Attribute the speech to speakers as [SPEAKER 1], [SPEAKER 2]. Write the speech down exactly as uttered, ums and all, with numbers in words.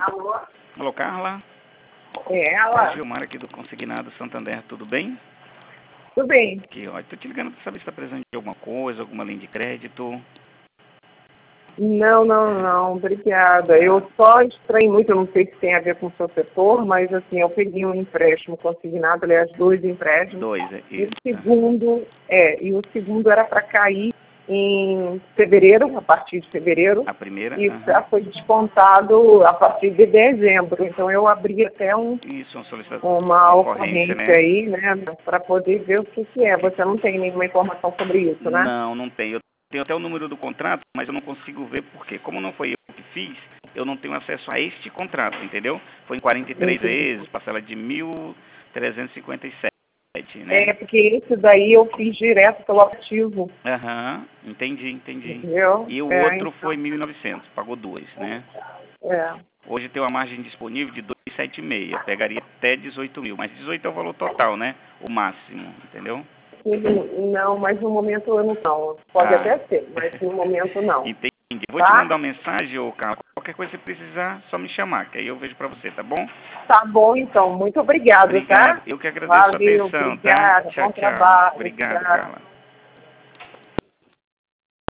[SPEAKER 1] Alô?
[SPEAKER 2] Alô, Carla?
[SPEAKER 1] É
[SPEAKER 2] É
[SPEAKER 1] ela?
[SPEAKER 2] a Gilmar aqui do Consignado Santander, tudo bem?
[SPEAKER 1] Tudo bem.
[SPEAKER 2] Aqui, ó, tô te ligando para saber se está precisando de alguma coisa, alguma linha de crédito.
[SPEAKER 1] Não, não, não, obrigada. Eu só estranho muito, eu não sei se tem a ver com o seu setor, mas assim, eu peguei um empréstimo consignado, aliás, dois empréstimos.
[SPEAKER 2] Dois, é
[SPEAKER 1] E
[SPEAKER 2] isso.
[SPEAKER 1] o segundo, é, e o segundo era para cair em fevereiro, a partir de fevereiro,
[SPEAKER 2] A primeira?
[SPEAKER 1] e
[SPEAKER 2] Aham.
[SPEAKER 1] já foi descontado a partir de dezembro. Então eu abri até um,
[SPEAKER 2] Isso, uma solicitação.
[SPEAKER 1] uma
[SPEAKER 2] ocorrência,
[SPEAKER 1] ocorrência
[SPEAKER 2] né?
[SPEAKER 1] aí, né, para poder ver o que, que é. Você não tem nenhuma informação sobre isso, né?
[SPEAKER 2] Não, não tem. Eu tenho até o número do contrato, mas eu não consigo ver porque, como não foi eu que fiz, eu não tenho acesso a este contrato, entendeu? Foi em quarenta e três
[SPEAKER 1] Entendi.
[SPEAKER 2] vezes, parcela de mil trezentos e cinquenta e sete, né?
[SPEAKER 1] É, porque esse daí eu fiz direto pelo aplicativo,
[SPEAKER 2] Aham, entendi, entendi.
[SPEAKER 1] entendeu?
[SPEAKER 2] E o
[SPEAKER 1] É,
[SPEAKER 2] outro
[SPEAKER 1] então,
[SPEAKER 2] foi mil e novecentos, pagou dois, né?
[SPEAKER 1] é.
[SPEAKER 2] Hoje tem uma margem disponível de dois vírgula setenta e seis, pegaria até dezoito mil, mas dezoito é o valor total, né? O máximo, entendeu?
[SPEAKER 1] Uhum. Não, mas no momento eu não. não. Pode
[SPEAKER 2] Ah.
[SPEAKER 1] até ser, mas no momento não.
[SPEAKER 2] Entendi. Vou te
[SPEAKER 1] Tá?
[SPEAKER 2] mandar uma mensagem, ô Carlos. Qualquer coisa que você precisar, só me chamar, que aí eu vejo pra você, tá bom?
[SPEAKER 1] Tá bom, então. Muito obrigado,
[SPEAKER 2] Obrigado.
[SPEAKER 1] tá?
[SPEAKER 2] Eu que agradeço a
[SPEAKER 1] Valeu,
[SPEAKER 2] atenção, tá?
[SPEAKER 1] obrigada.
[SPEAKER 2] Tchau,
[SPEAKER 1] Bom
[SPEAKER 2] tchau.
[SPEAKER 1] trabalho.
[SPEAKER 2] Obrigado,
[SPEAKER 1] Obrigada.
[SPEAKER 2] Carla.